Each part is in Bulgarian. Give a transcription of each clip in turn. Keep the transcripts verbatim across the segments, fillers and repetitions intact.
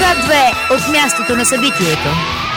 Свят две от мястото на събитието.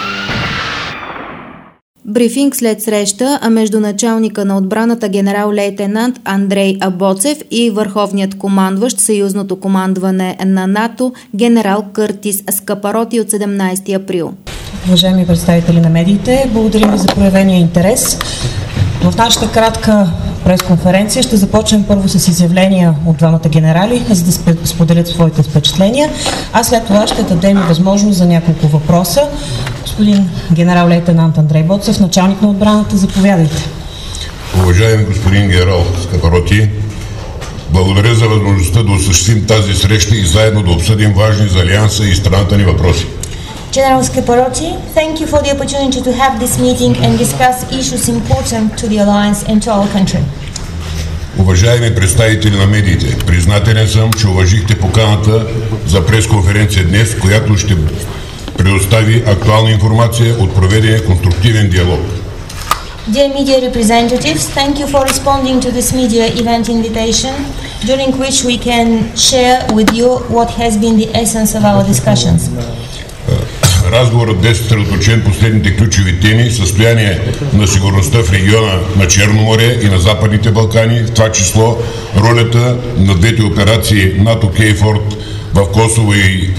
Брифинг след среща между началника на отбраната генерал-лейтенант Андрей Абоцев и върховният командващ съюзното командване на НАТО генерал Къртис Скапароти от седемнайсети април. Уважаеми представители на медиите, благодарим ви за проявения интерес. В нашата кратка пресконференция ще започнем първо с изявления от двамата генерали, за да споделят своите впечатления, а след това ще дадем възможност за няколко въпроса. Господин генерал-лейтенант Андрей Боцев, началник на отбраната, заповядайте. Уважаеми господин генерал Скапароти, благодаря за възможността да осъществим тази среща и заедно да обсъдим важни за Алианса и страната ни въпроси. General Scaparotti, thank you for the opportunity to have this meeting and discuss issues important to the Alliance and to our country. Уважаеми представители на медиите, признателен съм, че уважихте поканата за пресконференция днес, която ще предостави актуална информация от проведения конструктивен диалог. Dear media representatives, thank you for responding to this media event invitation, during which we can share with you what has been the essence of our discussions. Разговорът бе съсредоточен последните ключови теми: състояние на сигурността в региона на Черно море и на Западните Балкани, в това число ролята на двете операции НАТО Кейфорд в Косово и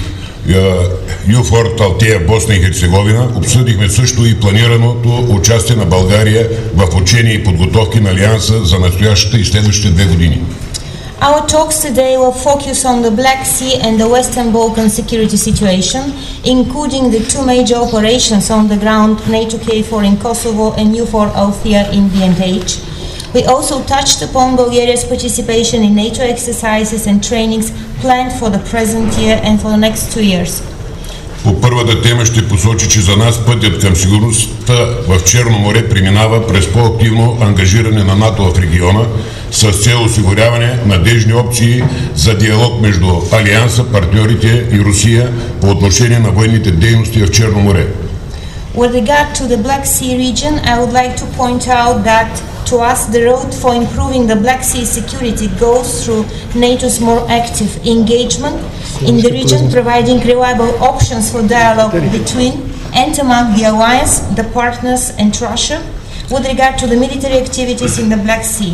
Юфорд Алтея в Босна и Херцеговина. Обсъдихме също и планираното участие на България в учения и подготовки на Алианса за настоящата и следващите две години. Our talks today will focus on the Black Sea and the Western Balkan security situation, including the two major operations on the ground, NATO K four in Kosovo and U four Althea in B and H. We also touched upon Bulgaria's participation in NATO exercises and trainings planned for the present year and for the next two years. По първата тема ще посочи, че за нас пътят към сигурността в Черно море преминава през по-активно ангажиране на НАТО в региона с цел осигуряване надежни опции за диалог между Алианса, партньорите и Русия по отношение на военните дейности в Черно море. With regard to the Black Sea region, I would like to point out that to us the road for improving the Black Sea security goes through NATO's more active engagement in the region, providing reliable options for dialogue between and among the alliance, the partners and Russia with regard to the military activities in the Black Sea.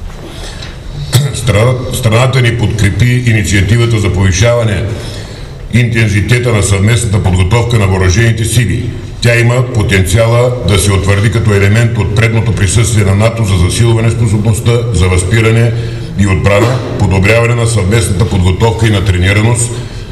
Страната ни подкрепи инициативата за повишаване интензитета на съвместната подготовка на въоръжените сили. Тя има потенциала да се утвърди като елемент от предното присъствие на НАТО за засилване способността за възпиране и отбрана, подобряване на съвместната подготовка и на тренираност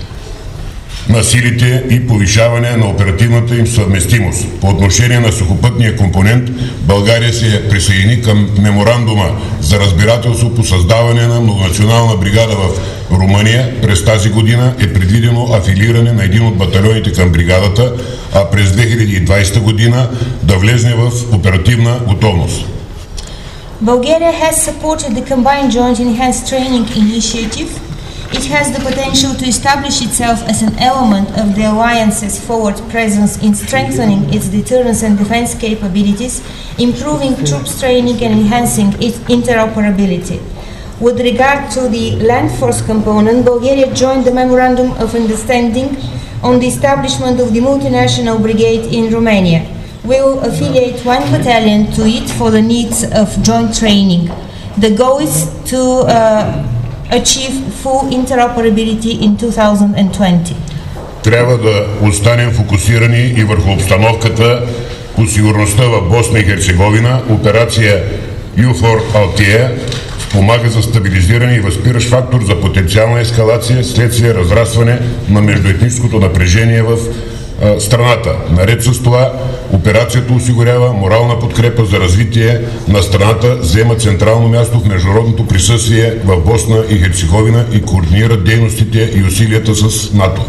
на силите и повишаване на оперативната им съвместимост. По отношение на сухопътния компонент, България се присъедини към меморандума за разбирателство по създаване на многонационална бригада в Румъния. През тази година е предвидено афилиране на един от батальоните към бригадата, а през две хиляди и двайсета година да влезне в оперативна готовност. Bulgaria has supported the combined joint enhanced training initiative. It has the potential to establish itself as an element of the alliance's forward presence in strengthening its deterrence and defense capabilities, improving troops training and enhancing its interoperability. With regard to the land force component, Bulgaria joined the Memorandum of Understanding on the establishment of the multinational brigade in Romania. We will affiliate one battalion to it for the needs of joint training. The goal is to uh, achieve full interoperability in two thousand twenty. Трябва да останем фокусирани и върху обстановката по сигурността в Босна и Херцеговина. Операция Юфор Алтея спомага за стабилизиране и възпиращ фактор за потенциална ескалация следствие разрастване на междуетническото напрежение в а, страната. Наред с това, операцията осигурява морална подкрепа за развитие на страната, взема централно място в международното присъствие в Босна и Херцеговина и координира дейностите и усилията с НАТО.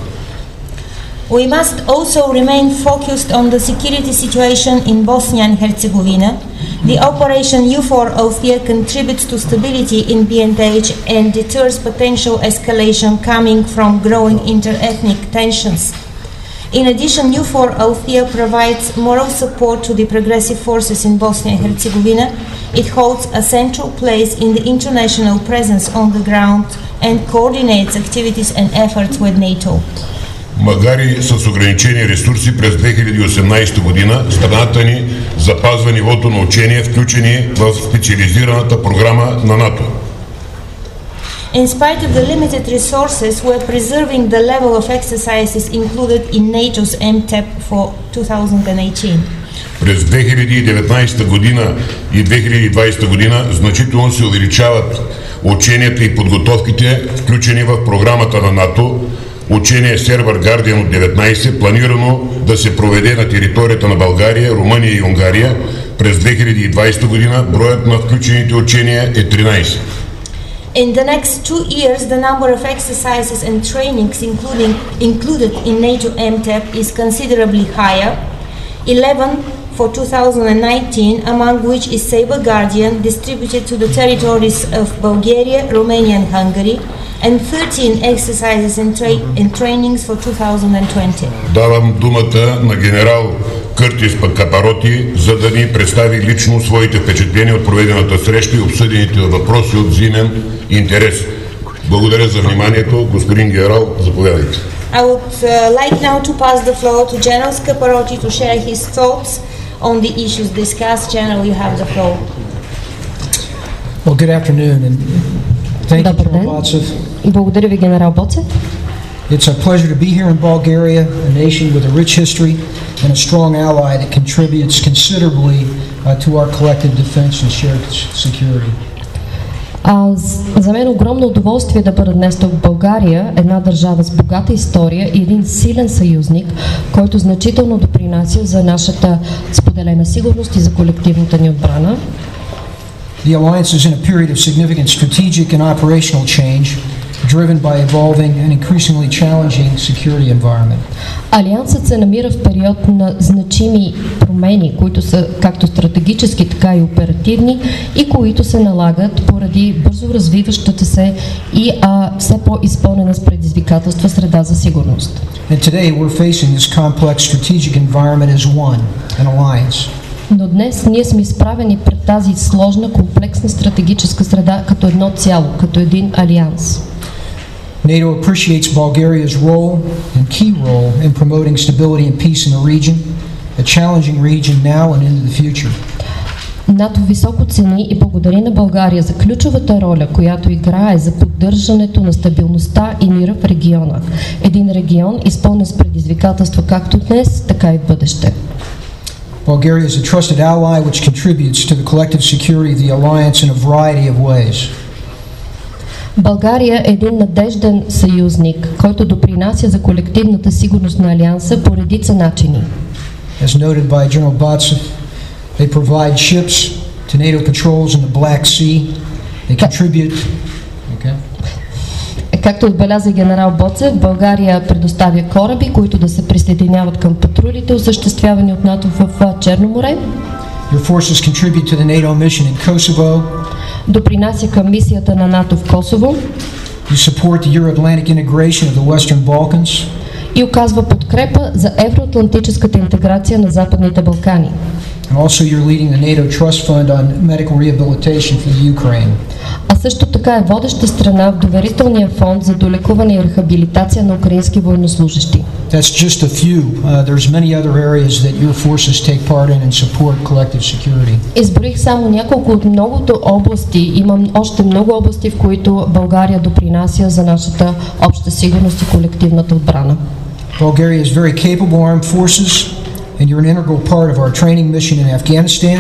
We must also remain focused on the security situation in Bosnia and Herzegovina. The Operation U four Althea contributes to stability in B and H and deters potential escalation coming from growing inter-ethnic tensions. In addition, U four Althea provides moral support to the progressive forces in Bosnia and Herzegovina. It holds a central place in the international presence on the ground and coordinates activities and efforts with NATO. Макар и с ограничени ресурси, през две хиляди и осемнадесета година страната ни запазва нивото на учение, включени в специализираната програма на НАТО. In spite of the limited resources, we're preserving the level of exercises included in NATO's M T E P for twenty eighteen. През две хиляди и деветнадесета година и две хиляди и двадесета година значително се увеличават ученията и подготовките, включени в програмата на НАТО. Учение Server Guardian от деветнадесет, планирано да се проведе на територията на България, Румъния и Унгария. През две хиляди и двадесета година броят на включените учения е тринадесет. In the next two years, the number of exercises and trainings including, included in NATO M T E P is considerably higher, eleven for two thousand nineteen, among which is Saber Guardian, distributed to the territories of Bulgaria, Romania and Hungary, and thirteen exercises and, tra and trainings for two thousand twenty. Давам думата на генерал Къртис Капароти, за да ни представи лично своите впечатления от проведената среща и обсъдените въпроси от взаимен интерес. Благодаря за вниманието. Господин генерал, заповядайте. I would uh, like now to pass the floor to General Scaparotti to share his thoughts on the issues discussed. General, you have the floor. Well, good afternoon and thank you, General Botsev. Благодаря ви, генерал Боцев. It's a pleasure to be here in Bulgaria, a nation with a rich history and a strong ally that contributes considerably uh, to our collective defense and shared security. А, за мен огромно удоволствие да бъда днес тук в България, една държава с богата история и един силен съюзник, който значително допринася за нашата споделена сигурност и за колективната ни отбрана. The alliance is in a period of significant strategic and operational change, driven by evolving and increasingly challenging security environment. Алиансът се намира в период на значими промени, които са както стратегически, така и оперативни и които се налагат поради бързо развиващата се и а, все по-изпълнена с предизвикателства среда за сигурност. And today we're facing this complex strategic environment as one, an alliance. Но днес ние сме изправени пред тази сложна, комплексна стратегическа среда като едно цяло, като един алианс. NATO appreciates Bulgaria's role and key role in promoting stability and peace in the region, a challenging region now and into the future. НАТО високо цени и благодари на България за ключовата роля, която играе за поддържането на стабилността и мира в региона. Един регион изпълнен с предизвикателства както днес, така и в бъдеще. Bulgaria is a trusted ally which contributes to the collective security of the alliance in a variety of ways. България е един надежден съюзник, който допринася за колективната сигурност на Алианса по редица начини. As noted by General Botsev, they provide ships to NATO patrols in the Black Sea. They contribute. Okay. Както отбеляза генерал Боцев, България предоставя кораби, които да се присъединяват към патрулите, осъществявани от НАТО в Черно море. Your forces contribute to the NATO mission in Kosovo. Допринася към мисията на НАТО в Косово. You support the Euro-Atlantic integration of the Western Balkans. И оказва подкрепа за евроатлантическата интеграция на Западните Балкани. And also you're leading the NATO Trust Fund on medical rehabilitation for the Ukraine. А също така е водеща страна в доверителния фонд за долекуване и рехабилитация на украински военнослужещи. That's just a few. Uh, there's many other areas that your forces take part in and support collective security. Изброих само няколко от многото области. Имам още много области, в които България допринася за нашата обща сигурност и колективната отбрана. Bulgaria has very capable armed forces, and you're an integral part of our training mission in Afghanistan.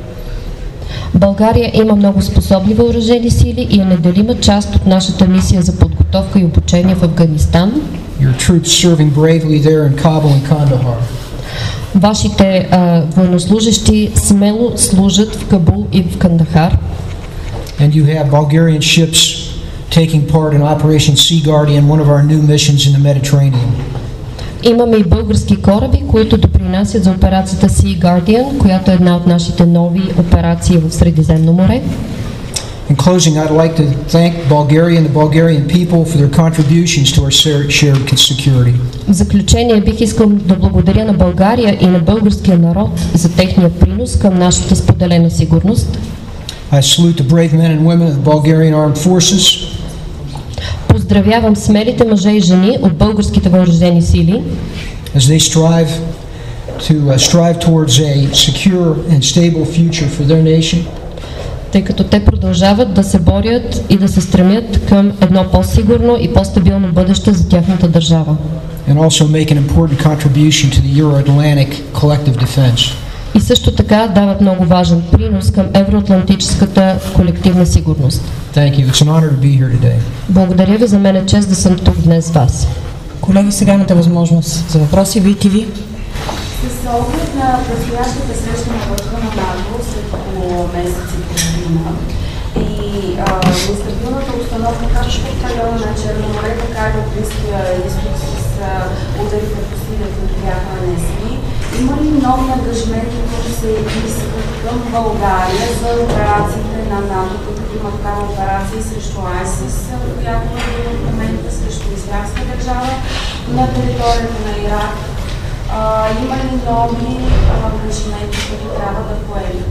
България има много способни въоръжени сили и е неделима част от нашата мисия за подготовка и обучение в Афганистан. Your troops serving bravely there in Kabul and Kandahar. Вашите uh, военнослужащи смело служат в Кабул и в Кандахар. And you have Bulgarian ships taking part in Operation Sea Guardian, one of our new missions in the Mediterranean. Имаме и български кораби, които допринасят за операцията Sea Guardian, която е една от нашите нови операции в Средиземно море. In closing, I'd like to thank Bulgaria and the Bulgarian people for their contributions to our shared security. В заключение бих искал да благодаря на България и на българския народ за техния принос към нашата споделена сигурност. I salute the brave men and women of the Bulgarian armed forces. Поздравявам смелите мъже и жени от българските въоръжени сили, as they strive to uh, strive towards a secure and stable future for their nation. Тъй като те продължават да се борят и да се стремят към едно по-сигурно и по-стабилно бъдеще за тяхната държава. And also make an important contribution to the Euro-Atlantic collective defense. И също така дават много важен принос към евроатлантическата колективна сигурност. Thank you. It's an honor to be here today. Благодаря ви, за мен е чест да съм тук днес с вас. Колеги, сега имате възможност за въпроси. Ви ти ви. С оглед на предстоящата среща на върха на НАТО след около месец и половина и нестабилната обстановка както в района на Черно море, така и в Близкия изток с ударите по Сирия, които бяха нанесени, има ли нови ангажименти, които се искат към България за операциите на НАТО, като има такава операция срещу ISIS, която е в момента срещу Ислямска държава на територията на Ирак? Uh, има ли нови ангажименти, които трябва да поемем?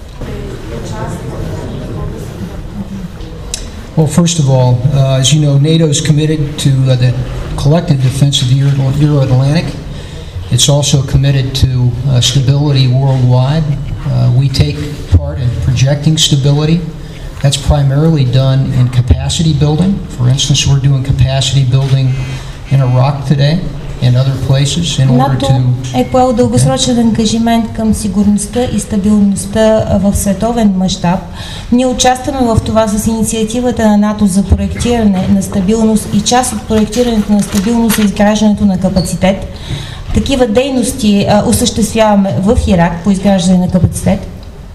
Well, first of all, uh, as you know, NATO is committed to uh, the collective defense of the Euro- Euro-Atlantic. It's also committed to uh, stability worldwide. Uh, we take part in projecting stability. That's primarily done in capacity building. For instance, we're doing capacity building in Iraq today. НАТО е поел дългосрочен ангажимент към сигурността и стабилността в световен мащаб. Ние участваме в това с инициативата на НАТО за проектиране на стабилност и част от проектирането на стабилност е изграждането на капацитет. Такива дейности а, осъществяваме в Ирак по изграждане на капацитет.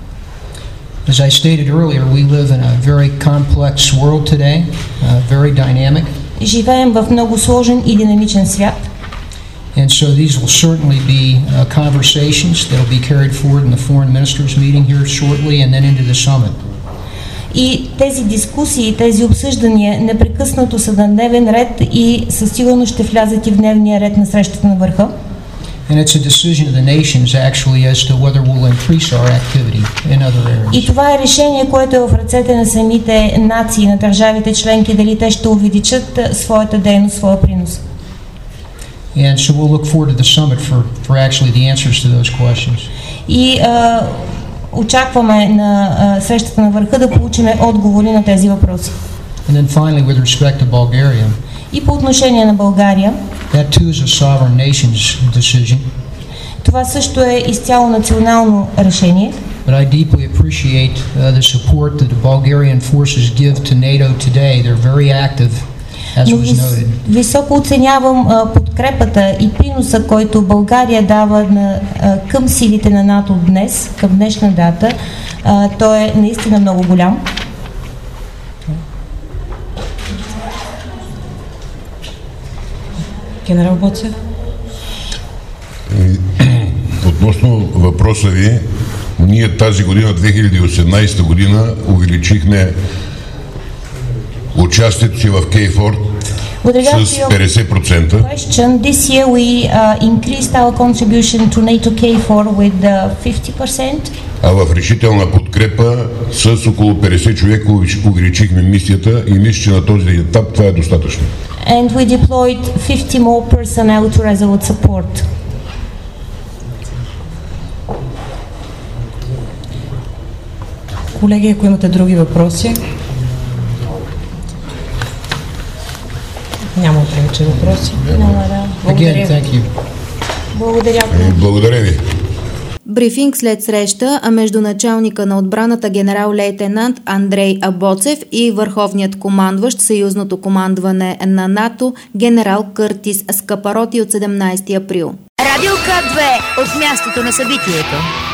As I stated earlier, we live in a very complex world today, uh, very dynamic. Живеем в много сложен и динамичен свят. And so these will certainly be uh, conversations that will be carried forward in the foreign ministers meeting here shortly and then into the summit. И тези дискусии, тези обсъждания непрекъснато са на дневен ред и със сигурност ще влязат и в дневния ред на срещата на върха. And it's a decision of the nations actually as to whether we'll increase our activity in other areas. И това е решение, което е в ръцете на самите нации, на държавите членки, дали те ще увеличат своята дейност, своя принос. And so we'll look forward to the summit for, for actually the answers to those questions. И а, очакваме на а, срещата на върха да получим отговори на тези въпроси. And then finally, with respect to Bulgaria, и по отношение на България, that too is a sovereign nation's decision. Това също е изцяло национално решение. But I deeply appreciate uh, the support that the Bulgarian forces give to NATO today. They're very active. Но вис, високо оценявам а, подкрепата и приноса, който България дава на, а, към силите на НАТО днес, към днешна дата. А, той е наистина много голям. Генерал Боцев. Относно въпроса ви, ние тази година, две хиляди и осемнадесета година, увеличихме участието си в Кейфор с петдесет процента. This year we uh, increased our contribution to NATO K four with uh, fifty percent. А в решителна подкрепа с около петдесет човека увеличихме мисията и мисля, че на този етап това е достатъчно. And we deployed fifty more personnel to Resolute support. Колеги, ако имате други въпроси. Няма повече въпроси. Благодаря. Благодаря. Благодаря ви. Брифинг след среща между началника на отбраната генерал-лейтенант Андрей Абоцев и върховният командващ съюзното командване на НАТО генерал Къртис Скапароти от седемнадесети април. Радио К две от мястото на събитието.